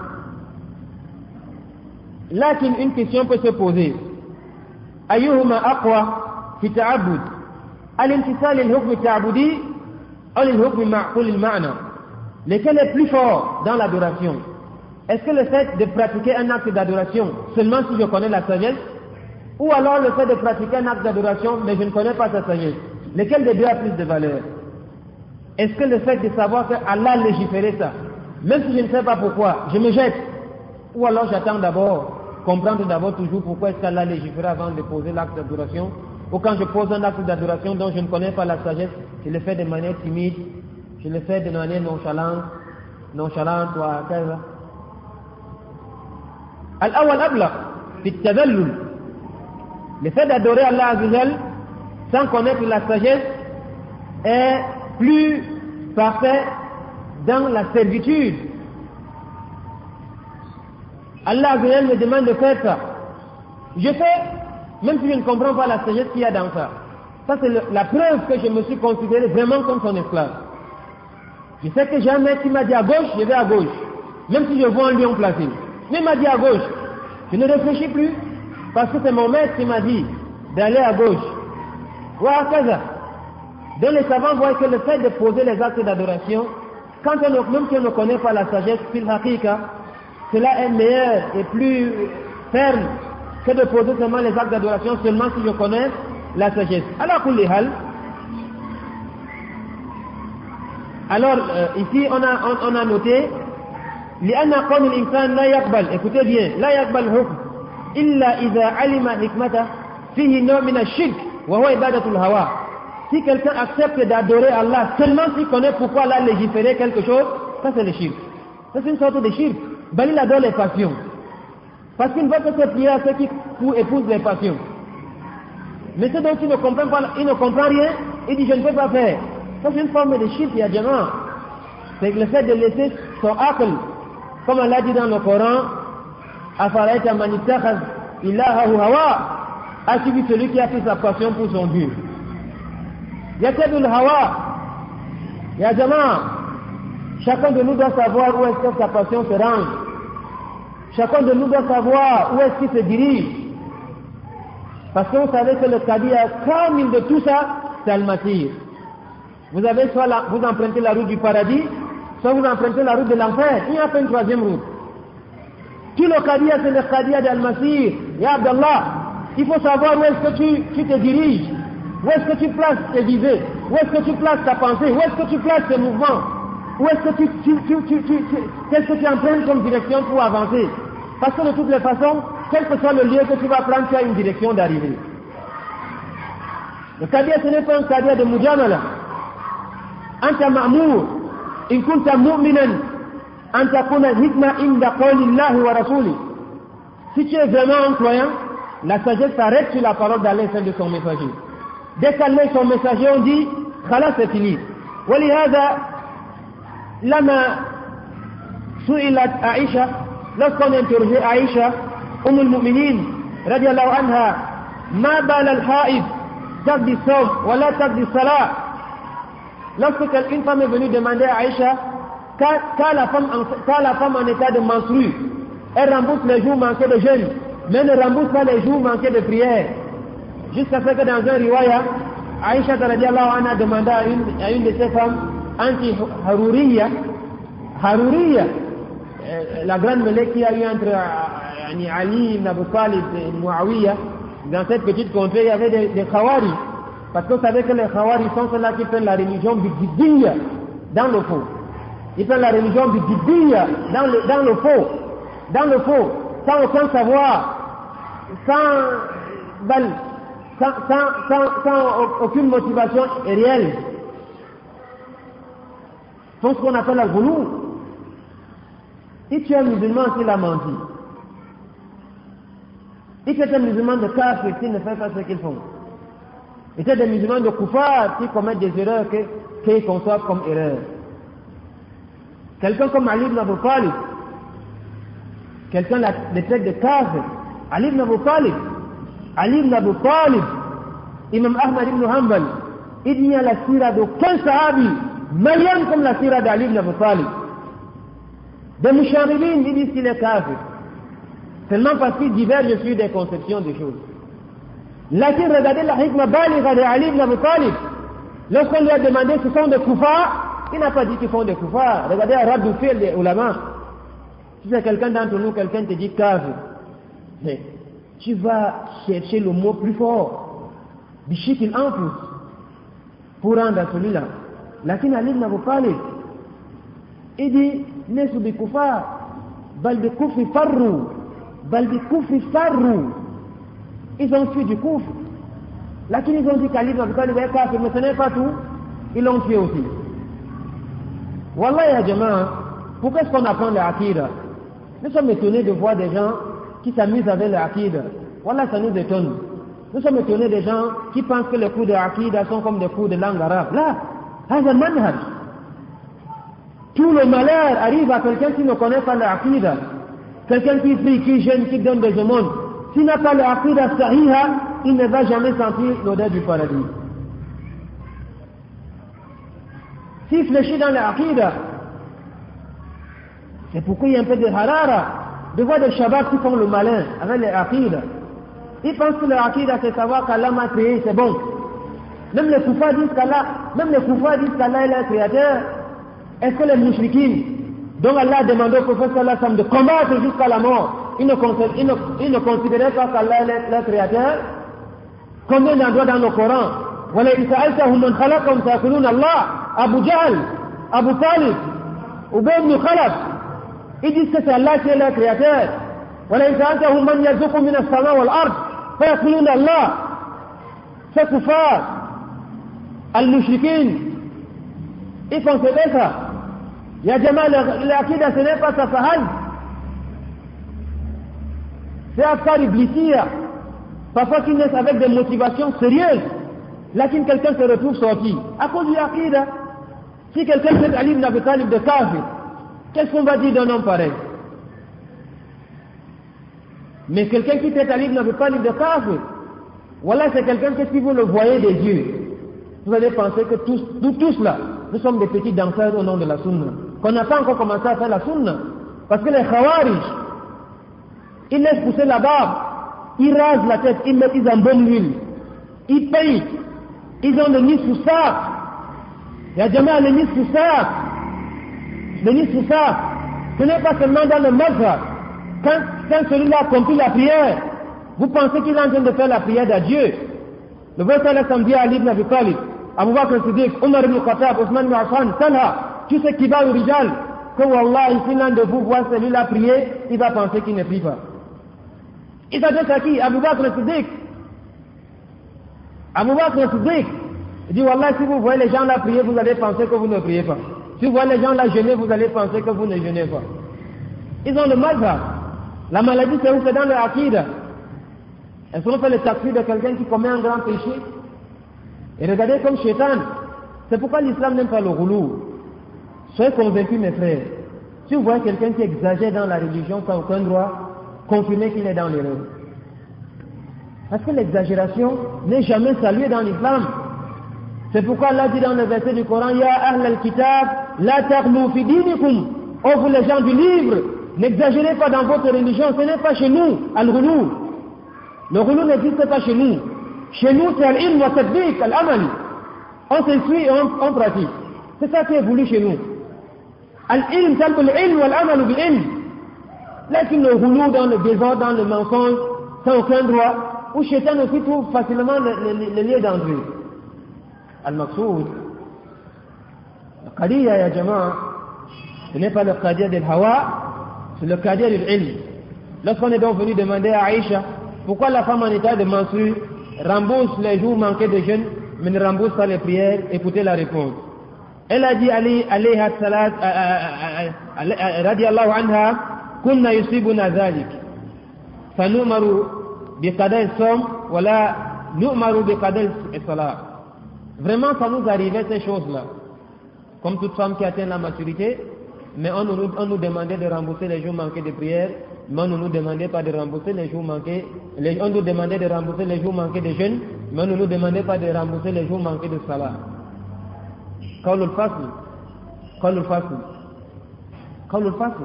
Lakin une question peut se poser. Ayyuhuma aqwa fi ta'abbud? Al-imtisal lil-hukm at-ta'budi ou lil-hukm ma'qul al-ma'na? Lequel est plus fort dans l'adoration? Est-ce que le fait de pratiquer un acte d'adoration seulement si je connais la sagesse, ou alors le fait de pratiquer un acte d'adoration mais je ne connais pas sa sagesse? Lequel des deux a plus de valeur? Est-ce que le fait de savoir que Allah a légiféré ça, même si je ne sais pas pourquoi, je me jette? Ou alors j'attends d'abord, comprendre d'abord toujours pourquoi est-ce qu'Allah a légiféré avant de poser l'acte d'adoration? Ou quand je pose un acte d'adoration dont je ne connais pas la sagesse, je le fais de manière timide, je le fais de manière nonchalante, nonchalante ou à quelle? Al-awwal ablaq fi at-tadallul. Le fait d'adorer Allah Azzawajal sans connaître la sagesse est plus parfait dans la servitude. Allah Azzawajal me demande de faire ça. Je fais, même si je ne comprends pas la sagesse qu'il y a dans ça. Ça c'est le, la preuve que je me suis considéré vraiment comme son esclave. Je sais que j'ai un maître qui m'a dit à gauche, je vais à gauche. Même si je vois un lion placé. Mais il m'a dit à gauche. Je ne réfléchis plus. Parce que c'est mon maître qui m'a dit d'aller à gauche. Voilà ça. Donc les savants voient que le fait de poser les actes d'adoration, quand on, même si on ne connaît pas la sagesse, fil haqiqa, cela est meilleur et plus ferme que de poser seulement les actes d'adoration seulement si je connais la sagesse. Alors, kulli hal. Alors, euh, ici, on a, on, on a noté, لأن قول الإنسان لا يقبل, écoutez bien, لا يقبل حكم إلا إذا علم حكمته فيه نوع من الشرك wa ibadatul hawa. Si quelqu'un accepte d'adorer Allah seulement s'il connaît pourquoi Allah a légiféré quelque chose, ça c'est le shirk. Ça c'est une sorte de shirk. Ben il adore les passions. Parce qu'il veut que se plier à ceux qui épousent les passions. Mais ceux dont il ne comprend pas, il ne comprend rien, il dit je ne peux pas faire. Ça c'est une forme de shirk, il y a des gens. C'est le fait de laisser son aql, comme Allah dit dans le Coran, Afaraita man ittakhadha ilahahu hawa, a suivi celui qui a pris sa passion pour son Dieu. Yatabul hawa, ya jama, chacun de nous doit savoir où est-ce que sa passion se rend. Chacun de nous doit savoir où est-ce qu'il se dirige. Parce que vous savez que le Qadi a kamil de tout ça, c'est Al-Masir. Vous avez soit la, vous empruntez la route du paradis, soit vous empruntez la route de l'enfer. Il y a fait une troisième route. Qui le Qadi a, c'est le Qadi d'Al-Masir. Ya Abdallah, il faut savoir où est-ce que tu, tu te diriges. Où est-ce que tu places tes idées? Où est-ce que tu places ta pensée? Où est-ce que tu places tes mouvements? Où est-ce que tu, tu, tu, tu, tu, tu qu'est-ce que tu empruntes comme direction pour avancer? Parce que de toutes les façons, quel que soit le lieu que tu vas prendre, tu as une direction d'arrivée. Le Qadi, ce n'est pas un Qadi de Mujamala. Anta ma'mour, in kunta mu'minan, an takuna hikma inda qawli Allah wa rasuli. Si tu es vraiment un croyant, la sagesse s'arrête sur la parole d'Allah et celle de son messager. Dès qu'Allah et son messager ont dit, khalas, c'est fini. ولهذا لما سئلت عائشة lorsqu'on a interrogé Aïcha, Umm al-Mu'minin, radiallahu anha, ma bal al-ha'id, taqdi sawm, wa la taqdi salat. Lorsque une femme est venue demander à Aïcha, quand la femme, quand la femme en état de menstru, elle rembourse les jours manqués de jeûne, mais ne rembourse pas les jours manqués de prière. Jusqu'à ce que dans un riwaya, Aïcha radiallahu anha demanda à une, à une de ses femmes, anti Haruriya, Haruriya, la grande mêlée qu'il y a eu entre euh, Ali ibn Abu Talib et Muawiyah, dans cette petite contrée, il y avait des, des Khawari. Parce que vous savez que les Khawari sont ceux-là qui prennent la religion du Giddiya dans le faux. Ils prennent la religion du Giddiya dans le, dans le faux. Dans le faux, sans aucun savoir, sans, sans, sans, sans, sans aucune motivation réelle. C'est ce qu'on appelle la goulou. Si tu es musulman, s'il a menti. Si tu es un musulman de kafir, s'il ne fait pas ce qu'ils font. Et tu es des musulmans de koufar, qui commettent des erreurs qu'ils conçoivent comme erreurs. Quelqu'un comme Ali ibn Abu Talib, quelqu'un le traite de kafir, Ali ibn Abu Talib, Ali ibn Abu Talib, Imam Ahmad ibn Hanbal, il n'y a la sira d'aucun sahabi, meilleur comme la sira d'Ali ibn Abu Talib. Des moucharibines, ils disent qu'il est kafir. Seulement parce qu'ils divergent sur des conceptions des choses. Lakin, regardez la hikma baligha de Ali ibn Abu Talib. Lorsqu'on lui a demandé ce sont des koufars, il n'a pas dit qu'ils font des koufars. Regardez la rab du fil des ulama. Si c'est quelqu'un d'entre nous, quelqu'un te dit kafir, mais tu vas chercher le mot plus fort. Bishik il enfous. Pour rendre à celui-là. Lakin Ali ibn Abu Talib, il dit, Nesu bi kufar, bal bi kufri farru, bal bi kufri farru. Ils ont tué du kufr. Là, qu'ils ont dit qu'Ali ibn Abi Talib est kafir, mais ce n'est pas tout, ils l'ont tué aussi. Wallah ya jama'a, pourquoi est-ce qu'on apprend l'aqida? Nous sommes étonnés de voir des gens qui s'amusent avec l'aqida. Wallah, ça nous étonne. Nous sommes étonnés des gens qui pensent que les cours de l'aqida sont comme des cours de langue arabe. Là, هذا المنهج. Tout le malheur arrive à quelqu'un qui ne connaît pas l'aqida. Quelqu'un qui prie, qui jeûne, qui donne des aumônes. S'il n'a pas l'aqida sahiha, il ne va jamais sentir l'odeur du paradis. S'il fléchit dans l'aqida, c'est pourquoi il y a un peu de harara, de voir des shabbats qui font le malin avec l'aqida. Ils pensent que l'aqida c'est savoir qu'Allah m'a créé, c'est bon. Même les koufars disent qu'Allah, même les koufars disent qu'Allah est le créateur. Est-ce que les mouchriquines, dont Allah a demandé au prophète sallallahu alayhi wa sallam de combattre jusqu'à la mort, ils ne, ils ne, ils ne considéraient pas qu'Allah est le créateur? Combien d'endroits dans le Coran, وَلَئِنْ سَأَلْتَهُمْ مَنْ خَلَقَهُمْ سَيَقُولُونَ اللَّهُ, Abu Jahl, Abu Talib, Ubay ibn Khalaf, ils disent que c'est Allah qui est le créateur. وَلَئِنْ سَأَلْتَهُمْ مَنْ يَرْزُقُهُم مِنَ السَّمَاءِ وَالْأَرْضِ فَيَقُولُونَ اللَّهُ. ces kuffar, al-mushrikin, ils concevaient ça. Ya Jama, l'aqida ce n'est pas ça sahal. C'est affaire iblissiya. Parfois qu'ils naissent avec des motivations sérieuses. Là, si quelqu'un se retrouve sorti, à cause de l'aqida, si quelqu'un fait Ali ibn Abi Talib de kafir, qu'est-ce qu'on va dire d'un homme pareil? Mais quelqu'un qui fait Ali ibn Abi Talib de kafir, voilà, c'est quelqu'un que si vous le voyez des yeux, vous allez penser que tous, nous tous là, nous sommes des petits danseurs au nom de la sunna. Qu'on n'a pas encore commencé à faire la sunna. Parce que les khawarij, ils laissent pousser la barbe, ils rasent la tête, ils mettent ils en bonne huile, ils payent, ils ont le nid sous ça. Il y a jamais le nid sous ça. Le nid sous ça. Ce n'est pas seulement dans le mazhab. Quand, quand celui-là accomplit la prière, vous pensez qu'il est en train de faire la prière d'adieu. Le prophète sallallahu dit à Ali ibn Abi Talib, Abu Bakr Siddiq, Omar ibn Khattab, Othman ibn Affan, Talha, tous ceux qui va au Rijal, que Wallah, si l'un de vous voit celui-là prier, il va penser qu'il ne prie pas. Il s'adresse à qui? Abu Bakr Siddiq. Abu Bakr Siddiq. Il dit, Wallah, si vous voyez les gens là prier, vous allez penser que vous ne priez pas. Si vous voyez les gens là jeûner, vous allez penser que vous ne jeûnez pas. Ils ont le mazhab. La maladie, c'est où? C'est dans le aqida. Est-ce qu'on fait le takfir de quelqu'un qui commet un grand péché? Et regardez comme Shaitan. C'est pourquoi l'islam n'aime pas le roulou. Soyez convaincus, mes frères. Si vous voyez quelqu'un qui exagère dans la religion sans aucun droit, confirmez qu'il est dans l'erreur. Parce que l'exagération n'est jamais saluée dans l'islam. C'est pourquoi Allah dit dans le verset du Coran, Ya ahl al-kitab, la taghlu fi dinikum. Oh, vous les gens du livre, n'exagérez pas dans votre religion, ce n'est pas chez nous, al-ghulou. Le ghulou n'existe pas chez nous. Chez nous, c'est al-ilm wa tadbiq, al-amal. On s'instruit et on, on pratique. C'est ça qui est voulu chez nous. Al-ilm, c'est al-ilm wal-amal bil-ilm. Là, qu'il le ghulou dans le désordre, dans le mensonge, sans aucun droit, où Shaitan aussi trouve facilement le, le, le lieu d'entrée. Al-Maqsoud, le qadiyya ya jama'a, ce n'est pas le qadiyya del hawa, c'est le qadiyya del ilm. Lorsqu'on est donc venu demander à Aïcha, pourquoi la femme en état de menstru rembourse les jours manqués de jeûne, mais ne rembourse pas les prières, écoutez la réponse. Elle a dit, Ali, alayha salat, radiallahu anha, kunna yusibuna dhalik. Fanumaru biqada al-sawm, wala nu'maru biqada al-salat. Vraiment, ça nous arrivait ces choses-là. Comme toute femme qui atteint la maturité, mais on nous, on nous demandait de rembourser les jours manqués de prière, mais on ne nous demandait pas de rembourser les jours manqués, les, on nous demandait de rembourser les jours manqués de jeûne, mais on ne nous demandait pas de rembourser les jours manqués de salat. Qawl al-fasl, qawl al-fasl, qawl al-fasl.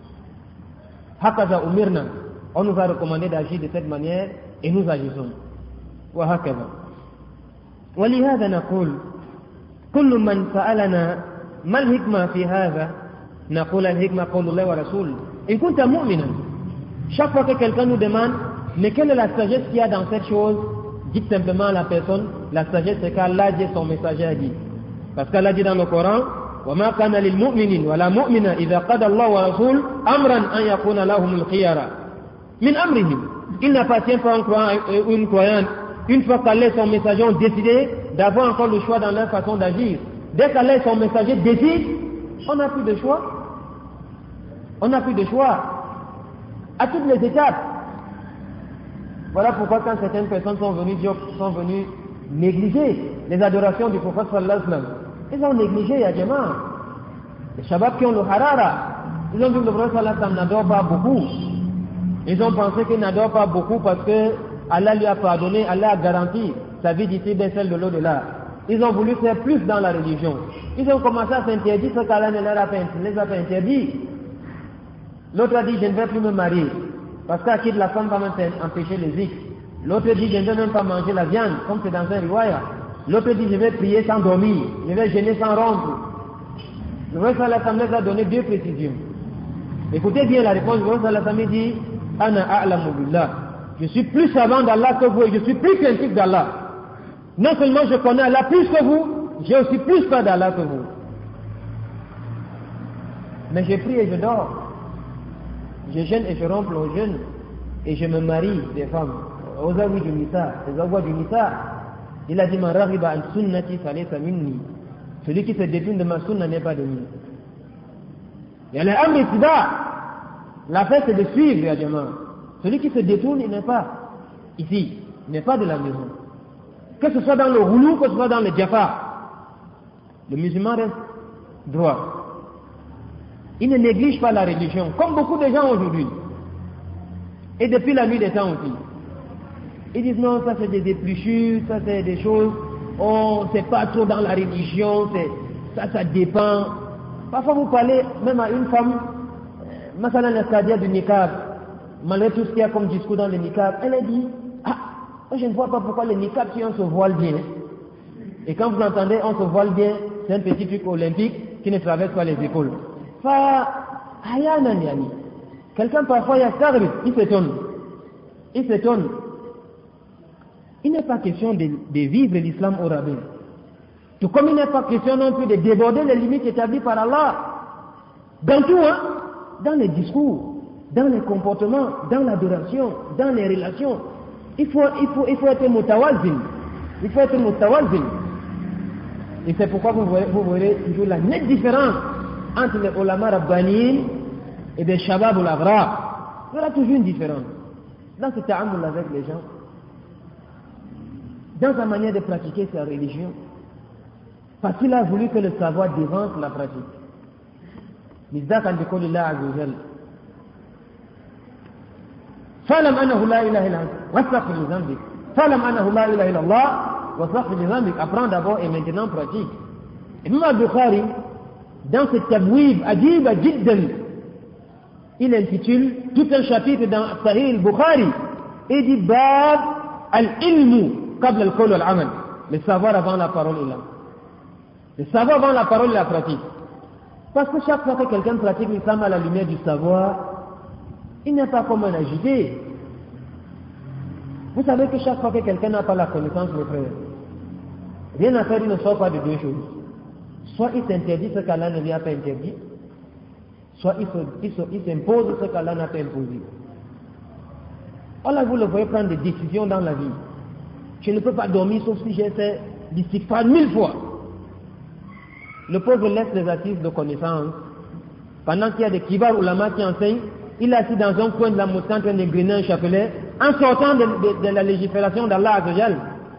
Hakaza umirna, on nous a recommandé d'agir de cette manière et nous agissons. Wa hakaza. ولهذا نقول كل من سألنا ما الحكمة في هذا نقول الحكمة قول الله ورسوله إن كنت مؤمنا. Chaque fois que quelqu'un nous demande mais quelle est la sagesse qu'il y a dans cette chose, dites simplement à la personne la sagesse c'est qu'Allah dit son messager a dit. Parce qu'Allah dit dans le Coran وما كان للمؤمن ولا مؤمنة إذا قضى الله ورسوله أمرا أن يكون لهم الخيار من أمرهم. Il n'appartient pas à un croyant ou une croyante. Une fois qu'Allah et son messager ont décidé d'avoir encore le choix dans leur façon d'agir. Dès qu'Allah et son messager décident, on n'a plus de choix. On n'a plus de choix. À toutes les étapes. Voilà pourquoi quand certaines personnes sont venues dire, sont venues négliger les adorations du prophète sallallahu alayhi wa sallam, ils ont négligé ya jama'a. Les Shabab qui ont le harara, ils ont vu que le prophète sallallahu alayhi wa sallam n'adore pas beaucoup. Ils ont pensé qu'il n'adore pas beaucoup parce que Allah lui a pardonné, Allah a garanti sa vie d'ici et celle de l'au-delà. Ils ont voulu faire plus dans la religion. Ils ont commencé à s'interdire ce qu'Allah ne leur a pas, les a pas interdit. L'autre a dit, je ne vais plus me marier. Parce qu'à qui de la femme va m'empêcher les zik. L'autre dit, je ne vais même pas manger la viande, comme c'est dans un riwaya. L'autre dit, je vais prier sans dormir. Je vais jeûner sans rompre. Le prophète sallallahu alayhi wa sallam a donné deux précisions. Écoutez bien la réponse. Le prophète sallallahu alayhi wa sallam dit, Ana a'lamu billah. Je suis plus savant d'Allah que vous et je suis plus craintif d'Allah. Non seulement je connais Allah plus que vous, j'ai aussi plus peur d'Allah que vous. Mais je prie et je dors. Je jeûne et je romps le jeûne. Et je me marie des femmes. Aux avis du Nisa, les avoirs du Nisa. Il a dit man raghiba an sunnati falaysa minni. Celui qui se détourne de ma sunna n'est pas de moi. Il y a l'amr ittiba. La fête c'est de suivre, ya jama. Celui qui se détourne, il n'est pas ici, il n'est pas de la maison. Que ce soit dans le roulou, que ce soit dans le jafar, le musulman reste droit. Il ne néglige pas la religion, comme beaucoup de gens aujourd'hui. Et depuis la nuit des temps aussi. Ils disent non, ça c'est des épluchures, ça c'est des choses, on ne sait pas trop dans la religion, ça, ça dépend. Parfois vous parlez même à une femme, Masala l'estadia du niqab, malgré tout ce qu'il y a comme discours dans le niqab, elle a dit, ah, je ne vois pas pourquoi le niqab si on se voile bien. Et quand vous entendez on se voile bien, c'est un petit truc olympique qui ne traverse pas les épaules. Fa, ayanan yani. Quelqu'un parfois il y a sarri, il s'étonne. Il s'étonne. Il n'est pas question de, de vivre l'islam au rabais. Tout comme il n'est pas question non plus de déborder les limites établies par Allah. Dans tout, hein, dans les discours, dans les comportements, dans l'adoration, dans les relations. Il faut, il faut, il faut être mutawazin. Il faut être mutawazin. Et c'est pourquoi vous voyez, vous voyez toujours la nette différence entre les ulama rabbaniyin et des shabab ou l'avra. Il y aura toujours une différence. Dans ce ta'amul avec les gens, dans sa manière de pratiquer sa religion, parce qu'il a voulu que le savoir devance la pratique. مصداقا بقول الله عز وجل فاعلم انه لا اله الا انت واستغفر لذنبك فاعلم انه لا اله الا الله واستغفر لذنبك. Apprends d'abord et maintenant pratique. Imam al-Bukhari dans ce tabwib ajib jiddan, il intitule tout un chapitre dans Sahih al-Bukhari et dit bab al-ilmu qabla al-qawl wal-amal, le savoir avant la parole et l'âme. Le savoir avant la parole et la pratique. Parce que chaque fois que quelqu'un pratique l'islam à la lumière du savoir, il n'est pas comme un agité. Vous savez que chaque fois que quelqu'un n'a pas la connaissance, mes frères, rien à faire, il ne sort pas de deux choses. Soit il s'interdit ce qu'Allah ne lui a pas interdit, soit il s'impose ce qu'Allah n'a pas imposé. Allah, vous le voyez prendre des décisions dans la vie. Je ne peux pas dormir sauf si j'ai fait l'istighfar mille fois. Le pauvre laisse les assises de connaissance. Pendant qu'il y a des kibar ulama qui enseignent, il est assis dans un coin de la mosquée en train de griner un chapelet, en sortant de, de, de la légifération d'Allah Azzawajal.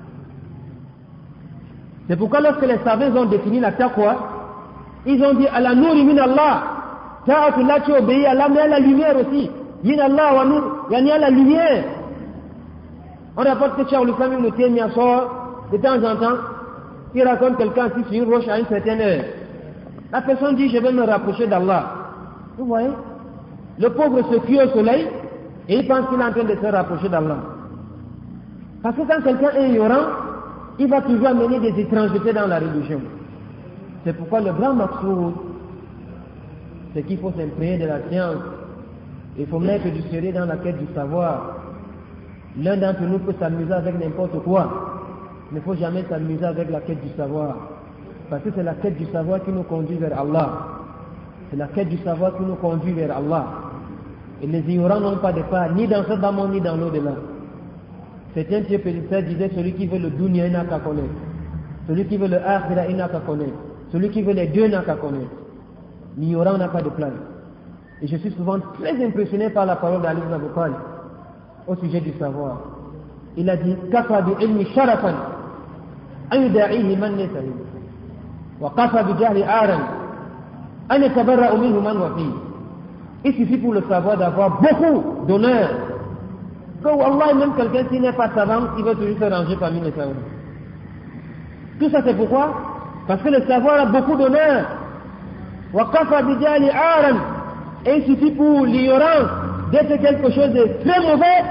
C'est pourquoi lorsque les savants ont défini la taqwa, ils ont dit à la nour min Allah, ta'atullah, tu obéis à Allah, mais à la lumière aussi. Min Allah wa nour, yani à la lumière. On rapporte que Cheikh Islam Ibn Taymiyyah sort de temps en temps. Il raconte quelqu'un assis sur une roche à une certaine heure. La personne dit, je vais me rapprocher d'Allah. Vous voyez? Le pauvre se cuit au soleil et il pense qu'il est en train de se rapprocher d'Allah. Parce que quand quelqu'un est ignorant, il va toujours amener des étrangetés dans la religion. C'est pourquoi le grand maqsoud, c'est qu'il faut s'imprégner de la science. Il faut mettre du sérieux dans la quête du savoir. L'un d'entre nous peut s'amuser avec n'importe quoi. Il ne faut jamais s'amuser avec la quête du savoir. Parce que c'est la quête du savoir qui nous conduit vers Allah. C'est la quête du savoir qui nous conduit vers Allah. Et les ignorants n'ont pas de part, ni dans ce bas monde, ni dans l'au-delà. Certains prédécesseurs disaient, celui qui veut le dunya, il n'a qu'à connaître. Celui qui veut le akhira, il n'a qu'à connaître. Celui qui veut les deux n'a qu'à connaître. L'ignorant n'a pas de place. Et je suis souvent très impressionné par la parole d'Ali ibn Abi Talib au sujet du savoir. Il a dit, kafa bi ilmi sharafan. أن يداعيه من ليس منه وقفى بجهل آرا أن يتبرأ منه من وفيه. Il suffit pour le savoir d'avoir beaucoup d'honneur. Que Wallah, même quelqu'un qui n'est pas savant, il veut toujours se ranger parmi les savants. Tout ça c'est pourquoi? Parce que le savoir a beaucoup d'honneur. وقفى بجهل آرا. Et il suffit pour l'ignorance d'être quelque chose de très mauvais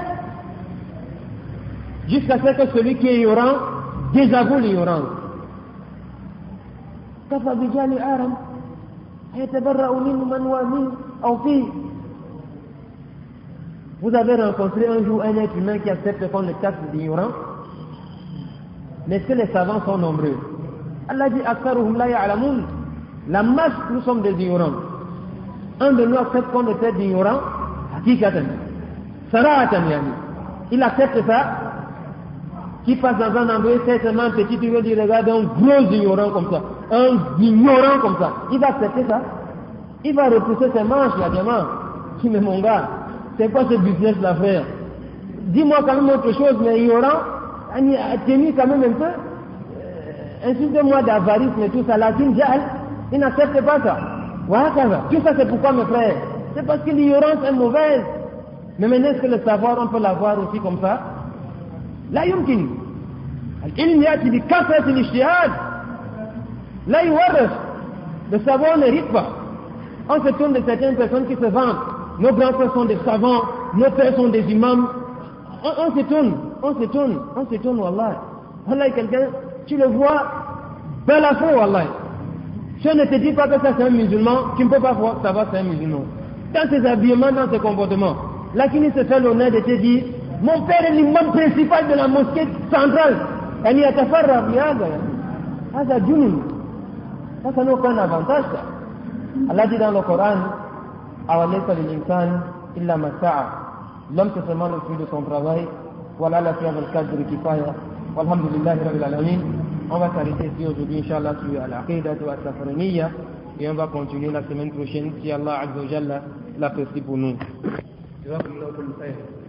jusqu'à ce que celui qui est ignorant désavoue l'ignorance. كفى بجهل آرا يتبرأ منه من ومن أو فيه. Vous avez rencontré un jour un être humain qui accepte qu'on le taxe d'ignorant, mais est-ce que les savants sont nombreux? Allah dit أكثرهم لا يعلمون. La masse, nous sommes des ignorants. Un de nous accepte qu'on le traite d'ignorant, hakikatan, saratan yani. Il accepte ça. qui passe dans un endroit certainement petit, tu veux dire, regarde un gros ignorant comme ça, un ignorant comme ça, il va accepter ça? Il va repousser ses manches, il a dit, tu mais mon gars, c'est quoi ce business-là, frère? Dis-moi quand même autre chose, mais ignorant, tenu quand même un peu, euh, insulte-moi d'avarisme et tout ça, la jahl, il n'accepte pas ça. Voilà, tout ça c'est pourquoi mes frères? C'est parce que l'ignorance est mauvaise. Mais maintenant, est-ce que le savoir, on peut l'avoir aussi comme ça? لا يمكن. العلم يأتي بكثرة الاجتهاد لا يورث. Le savoir n'hérite pas. On se tourne de certaines personnes qui se vantent. Nos grands-pères sont des savants, nos pères sont des imams. On, on se tourne, on se tourne, on se tourne, wallah. Wallah, quelqu'un, tu le vois, bel à fond, wallah. Si on ne te dit pas que ça c'est un musulman, tu ne peux pas savoir que c'est un musulman. Dans ses habillements, dans ses comportements. Là, qui se fait l'honneur de te dire, mon père est l'imam principal de la mosquée centrale. Elle y a ta faire rabiada. Ah, ça djunun. Ça, ça n'a aucun avantage, ça. Allah dit dans le Coran, awalaysa lil-insan illa ma sa'a. L'homme c'est seulement le fruit de son travail. Voilà la fièvre al-qadr kifaya. Walhamdulillahi rabbil alamin. On va s'arrêter ici aujourd'hui, Inch'Allah, sur al-aqidah wa al-safraniyya. Et on va continuer la semaine prochaine, si Allah Azza wa Jalla l'apprécie pour nous.